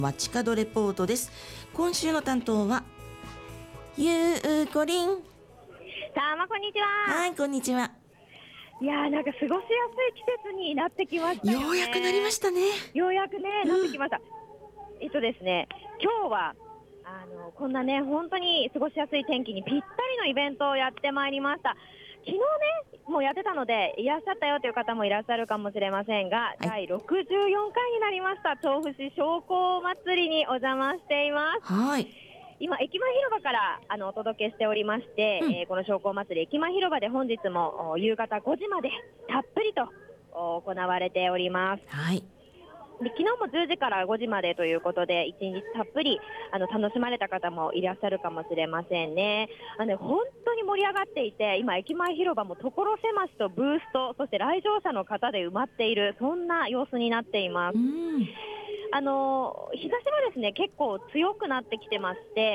街角レポートです。今週の担当はゆうこりん。 さあ、こんにちは。 はい、こんにちは。 いやー、なんか過ごしやすい季節になってきましたよね。 ようやくなりましたね。 ようやくね、なってきました。ですね、今日はこんなね、本当に過ごしやすい天気にぴったりのイベントをやってまいりました。昨日ね、もうやってたのでいらっしゃったよという方もいらっしゃるかもしれませんが、第64回になりました調布市商工祭りにお邪魔しています。 はい。 今、駅前広場からお届けしておりまして、この商工祭り駅前広場で本日も夕方5時までたっぷりと行われております。 はい。 で昨日も10時から5時までということで1日たっぷり楽しまれた方もいらっしゃるかもしれませんね。本当に盛り上がっていて、今駅前広場も所狭しとブースとそして来場者の方で埋まっている、そんな様子になっています。日差しもですね結構強くなってきてまして、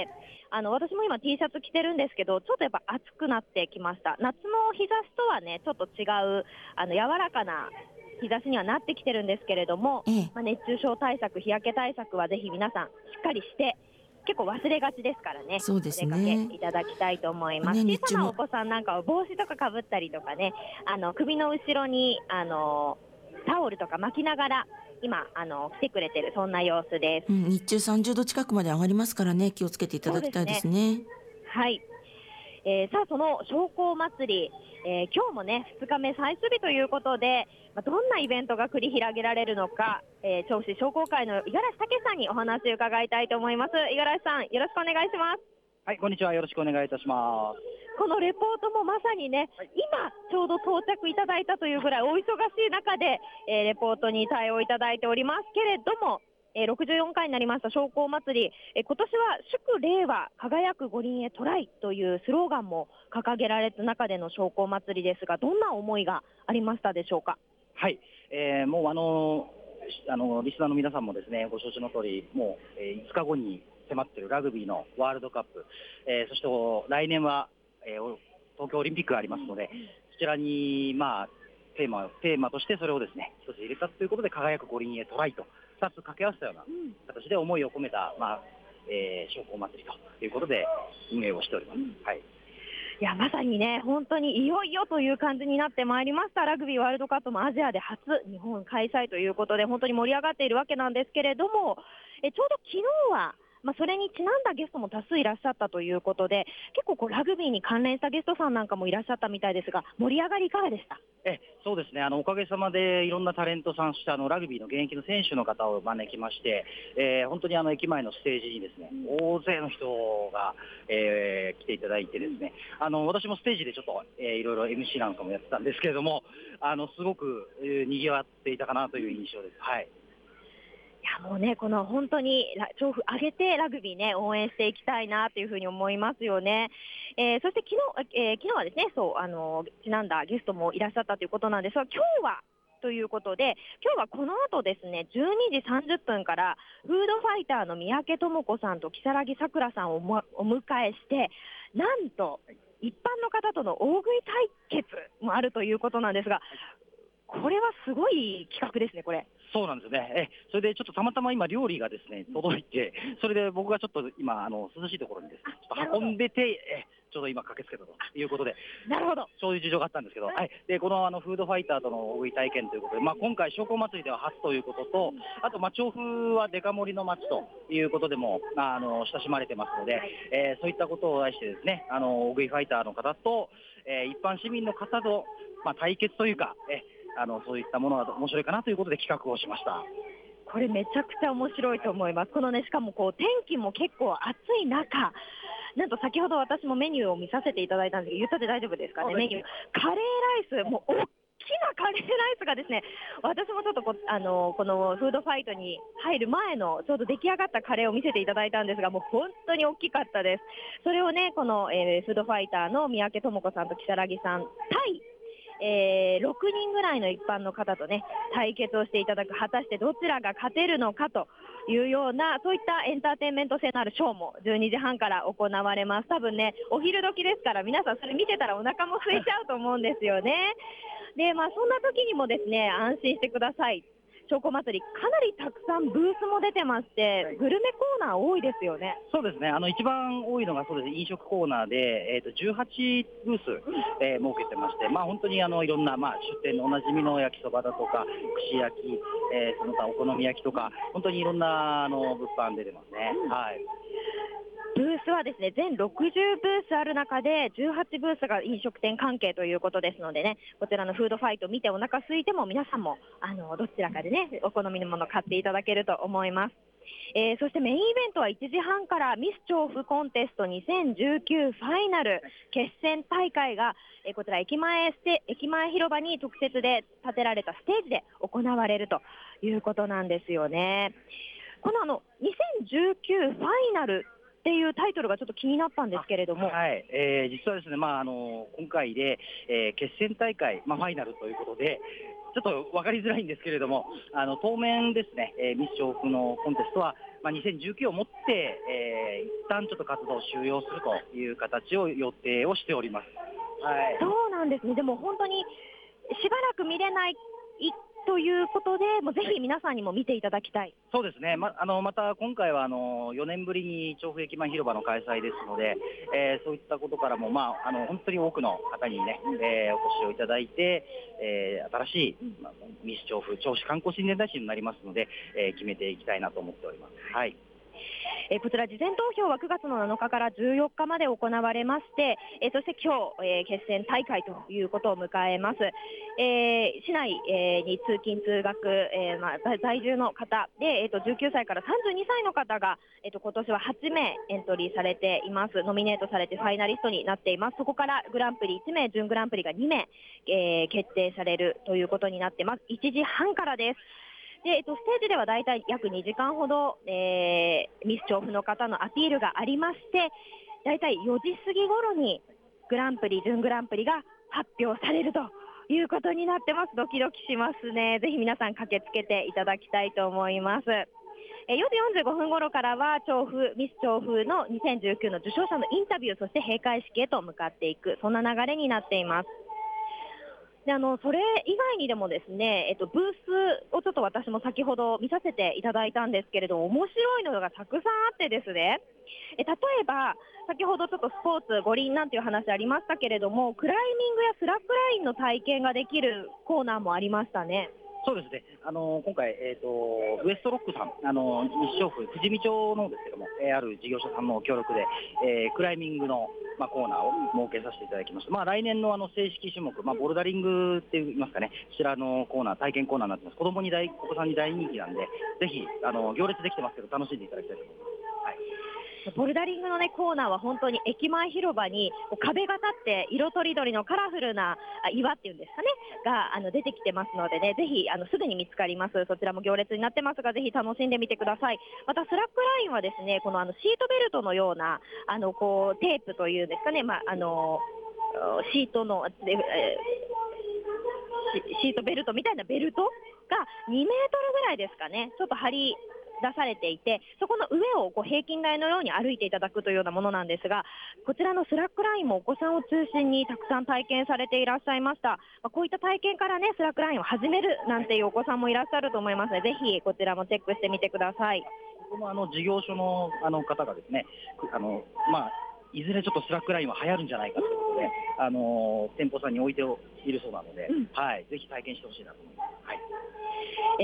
私も今 T シャツ着てるんですけど、ちょっとやっぱ暑くなってきました。夏の日差しとはねちょっと違う柔らかな日差しにはなってきてるんですけれども、熱中症対策、日焼け対策はぜひ皆さんしっかりして、結構忘れがちですからね、 そうですね、 お出かけいただきたいと思います。小さなお子さんなんかは帽子とかかぶったりとかね、首の後ろにタオルとか巻きながら今来てくれてる、そんな様子です。 日中30度近くまで上がりますからね、気をつけていただきたいですね。 はい。さあ、その商工祭り、今日もね2日目最終日ということで、どんなイベントが繰り広げられるのか、調布市商工会の五十嵐武さんにお話を伺いたいと思います。五十嵐さん、よろしくお願いします。 はい、こんにちは。よろしくお願いいたします。 このレポートもまさにね、今ちょうど到着いただいたというぐらいお忙しい中で、レポートに対応いただいておりますけれども、64回になりました商工祭り、今年は祝令和輝く五輪へトライというスローガンも掲げられた中での商工祭りですが、どんな思いがありましたでしょうか。 はい、もうリスナーの皆さんもですねご承知の通り、もう、5日後に迫っているラグビーのワールドカップ、そして来年は、東京オリンピックがありますので、そちらに、テーマとしてそれをですね一つ入れたということで、輝く五輪へトライと2つ掛け合わせたような形で思いを込めた、商工祭りということで運営をしております。はい。 いや、まさにね、本当にいよいよという感じになってまいりました。ラグビーワールドカップもアジアで初日本開催ということで、本当に盛り上がっているわけなんですけれども、ちょうど昨日はそれにちなんだゲストも多数いらっしゃったということで、結構ラグビーに関連したゲストさんなんかもいらっしゃったみたいですが、盛り上がりいかがでした？ そうですね、おかげさまでいろんなタレントさん、そしてラグビーの現役の選手の方を招きまして、本当に駅前のステージにですね、大勢の人が、来ていただいてですね、私もステージでちょっと、いろいろ MC なんかもやってたんですけれども、すごく、賑わっていたかなという印象です。はい。 いや、もうね、この本当に調布上げてラグビーね応援していきたいなというふうに思いますよね。そして昨日はですね、ちなんだゲストもいらっしゃったということなんですが、今日はということで、今日はこの後ですね12時30分からフードファイターの三宅智子さんと如月さくらさんをお迎えして、なんと一般の方との大食い対決もあるということなんですが、これはすごい企画ですね、これ。 そうなんですね。それでちょっとたまたま今料理がですね届いて、それで僕がちょっと今涼しいところにですねちょっと運んでて、ちょうど今駆けつけたということで、 なるほど、 そういう事情があったんですけど、でこのフードファイターとの大食い体験ということで、今回商工祭りでは初ということと、あと調布はデカ盛りの街ということでも親しまれてますので、そういったことを題してですね、大食いファイターの方と、一般市民の方と、対決というか、そういったものが面白いかなということで企画をしました。 これめちゃくちゃ面白いと思います。このね、しかも天気も結構暑い中、なんと先ほど私もメニューを見させていただいたんですけど、言ったで大丈夫ですかね。メニューカレーライス、もう大きなカレーライスがですね、私もちょっとこのフードファイトに入る前のちょうど出来上がったカレーを見せていただいたんですが、もう本当に大きかったです。それをね、この、フードファイターの三宅智子さんと如月さん対6人ぐらいの一般の方とね対決をしていただく、果たしてどちらが勝てるのかというような、そういったエンターテインメント性のあるショーも12時半から行われます。多分ねお昼時ですから、皆さんそれ見てたらお腹も空いちゃうと思うんですよね。でそんな時にもですね安心してください。 商工祭り、かなりたくさんブースも出てまして、グルメコーナー多いですよね。 そうですね、一番多いのがそうです、飲食コーナーで、18ブース、設けてまして、本当にいろんな、出店のおなじみの焼きそばだとか、串焼き、その他お好み焼きとか、本当にいろんな物販出てますね。はい。 ブースはですね、全60ブースある中で、18ブースが飲食店関係ということですのでね、こちらのフードファイト見てお腹空いても、皆さんもどちらかでね、お好みのものを買っていただけると思います。そしてメインイベントは1時半からミス調布コンテスト2019ファイナル決戦大会が、こちら駅前広場に特設で建てられたステージで行われるということなんですよね。この2019ファイナルっていうタイトルがちょっと気になったんですけれども、 はい、実はですね、今回で、決戦大会、ファイナルということで、ちょっと分かりづらいんですけれども、当面ですね、ミス調布のコンテストは、2019をもって、一旦ちょっと活動を終了するという形を予定をしております。はい、 そうなんですね。でも本当にしばらく見れないということで、もうぜひ皆さんにも見ていただきたい。 そうですね、また今回は4年ぶりに調布駅前広場の開催ですので、そういったことからも、本当に多くの方にね、お越しをいただいて、新しい、ミス調布銚子観光親善大使になりますので、決めていきたいなと思っております。はい。 こちら事前投票は9月の7日から14日まで行われまして、そして今日、決戦大会ということを迎えます。市内、に通勤通学、在住の方で、19歳から32歳の方が、今年は8名エントリーされています。ノミネートされてファイナリストになっています。そこからグランプリ1名、準グランプリが2名、決定されるということになっています。1時半からです。で、ステージではだいたい約2時間ほど、ミス調布の方のアピールがありまして、だいたい4時過ぎ頃にグランプリ、準グランプリが発表されるということになってます。ドキドキしますね。ぜひ皆さん駆けつけていただきたいと思います。4時45分頃からはミス調布の2019の受賞者のインタビュー、そして閉会式へと向かっていく、そんな流れになっています。でそれ以外にでもですね、ブースをちょっと私も先ほど見させていただいたんですけれども、面白いのがたくさんあってですね、例えば先ほどちょっとスポーツ五輪なんていう話ありましたけれども、クライミングやスラックラインの体験ができるコーナーもありましたね。 そうですね、今回、ウエストロックさん、西調布、富士見町のですけども、ある事業者さんの協力で、クライミングの、コーナーを設けさせていただきました。来年の正式種目、ボルダリングって言いますかね、こちらのコーナー、体験コーナーになってます。お子さんに大人気なんで、ぜひ行列できてますけど、楽しんでいただきたいと思います。はい、 ボルダリングの、コーナーは本当に駅前広場に壁が立って色とりどりのカラフルな岩っていうんですかねが出てきてますのでね、ぜひすぐに見つかります。そちらも行列になってますが、ぜひ楽しんでみてください。またスラックラインはですね、このシートベルトのようなテープというんですかね、シートのシートベルトみたいなベルトが2メートルぐらいですかね、ちょっと張り出されていて、そこの上を平均台のように歩いていただくというようなものなんですが、こちらのスラックラインもお子さんを中心にたくさん体験されていらっしゃいました。こういった体験からね、スラックラインを始めるなんていうお子さんもいらっしゃると思いますので、ぜひこちらもチェックしてみてください。 この事業所の方がですね、いずれちょっとスラックラインは流行るんじゃないかということで、店舗さんに置いているそうなので、はい、ぜひ体験してほしいなと思います。はい、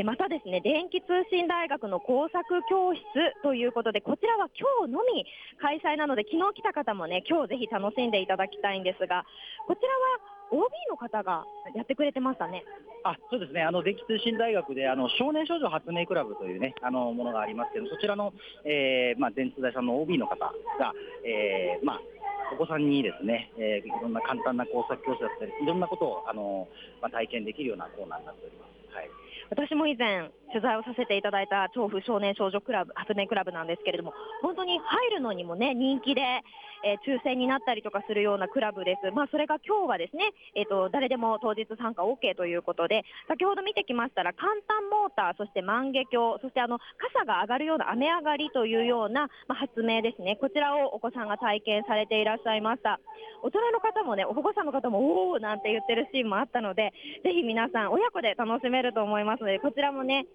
またですね、電気通信大学の工作教室ということで、こちらは今日のみ開催なので、昨日来た方もね、今日ぜひ楽しんでいただきたいんですが、こちらは OB の方がやってくれてましたね。 そうですね、電気通信大学で少年少女発明クラブというね、ものがありますけど、そちらの、電通大さんの OB の方が、お子さんにですね、いろんな簡単な工作教室だったり、いろんなことを体験できるようなコーナーになっております。はい、 私も以前取材をさせていただいた調布少年少女クラブ発明クラブなんですけれども、本当に入るのにもね人気で、抽選になったりとかするようなクラブです。それが今日はですね、誰でも当日参加 OK ということで、先ほど見てきましたら簡単モーター、そして万華鏡、そして傘が上がるような雨上がりというような、発明ですね、こちらをお子さんが体験されていらっしゃいました。大人の方もね、お保護者の方もおーなんて言ってるシーンもあったので、ぜひ皆さん親子で楽しめると思いますので、こちらもね、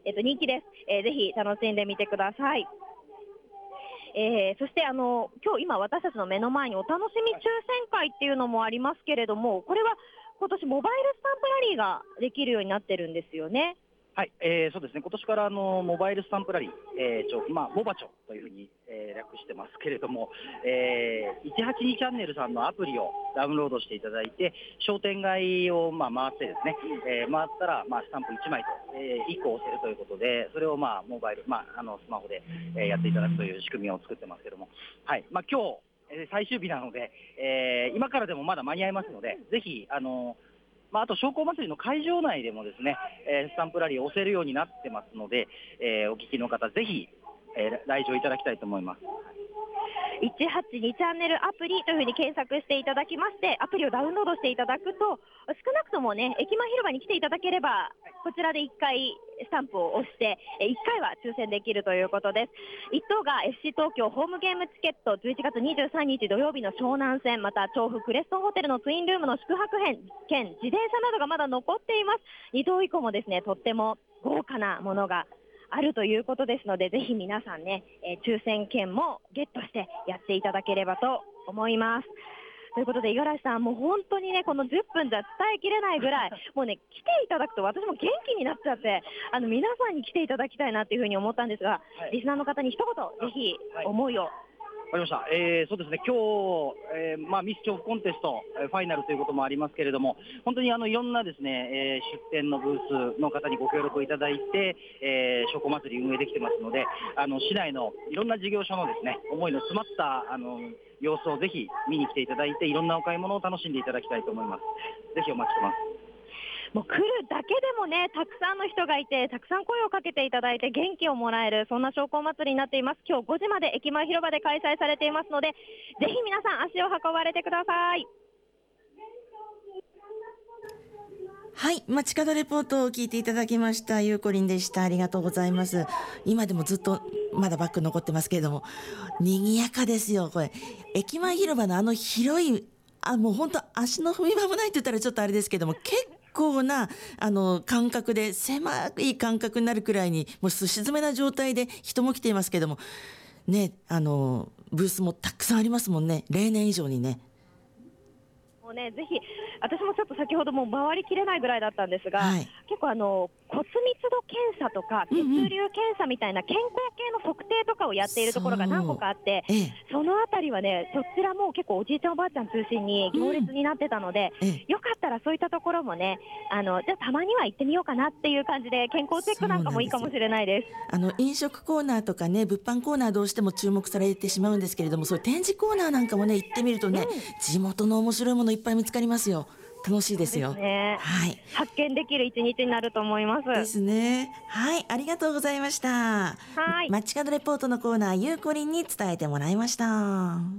人気です。ぜひ楽しんでみてください。そして今日今私たちの目の前にお楽しみ抽選会っていうのもありますけれども、これは今年モバイルスタンプラリーができるようになってるんですよね。 はい、そうですね、今年からモバイルスタンプラリー、モバチョというふうに、略してますけれども、182チャンネルさんのアプリをダウンロードしていただいて、商店街を回ってですね、回ったら、スタンプ1枚と、1個押せるということで、それをモバイル、スマホで、やっていただくという仕組みを作ってますけども、はい、今日最終日なので、今からでもまだ間に合いますので、ぜひあと商工祭りの会場内でもですね、スタンプラリーを押せるようになってますので、お聞きの方ぜひ、来場いただきたいと思います。 182チャンネルアプリというふうに検索していただきまして、アプリをダウンロードしていただくと、少なくともね、駅前広場に来ていただければ、こちらで1回スタンプを押して、1回は抽選できるということです。1等が FC 東京ホームゲームチケット、11月23日土曜日の湘南戦、また調布クレストンホテルのツインルームの宿泊券、自転車などがまだ残っています。2等以降もですね、とっても豪華なものがあるということですので、ぜひ皆さんね、抽選券もゲットしてやっていただければと思います。ということで、五十嵐さん、もう本当にね、この10分じゃ伝えきれないぐらい、もうね、来ていただくと私も元気になっちゃって、皆さんに来ていただきたいなというふうに思ったんですが、リスナーの方に一言、ぜひ思いを。 わかりました。そうですね、今日、ミス調布コンテスト、ファイナルということもありますけれども、本当にいろんなですね、出店のブースの方にご協力いただいて、商工祭り運営できてますので、市内のいろんな事業所のですね、思いの詰まった様子をぜひ見に来ていただいて、いろんなお買い物を楽しんでいただきたいと思います。ぜひお待ちしてます。 もう来るだけでもね、たくさんの人がいて、たくさん声をかけていただいて元気をもらえる、そんな商工祭りになっています。今日5時まで駅前広場で開催されていますので、ぜひ皆さん足を運ばれてください。 はい、街角レポートを聞いていただきましたゆうこりんでした。ありがとうございます。今でもずっとまだバッグ残ってますけれども、賑やかですよ。これ駅前広場の広い、もう本当足の踏み場もないって言ったらちょっとあれですけども、結構な間隔で、狭い間隔になるくらいにもうすし詰めな状態で人も来ていますけどもね、ブースもたくさんありますもんね、例年以上にね。 もうね、ぜひ私もちょっと先ほどもう回りきれないぐらいだったんですが、 はい、 結構骨密度検査とか血流検査みたいな健康系の測定とかをやっているところが何個かあって、そのあたりはね、そちらも結構おじいちゃんおばあちゃん中心に行列になってたので、よかったらそういったところもね、じゃあたまには行ってみようかなっていう感じで、健康チェックなんかもいいかもしれないです。 飲食コーナーとかね、物販コーナーどうしても注目されてしまうんですけれども、そういう展示コーナーなんかもね、行ってみるとね、地元の面白いものいっぱい見つかりますよ。楽しいですよ。 ね、はい、発見できる一日になると思います。 ですね。はい、ありがとうございました。 はい。 街角レポートのコーナー、ゆうこりんに伝えてもらいました。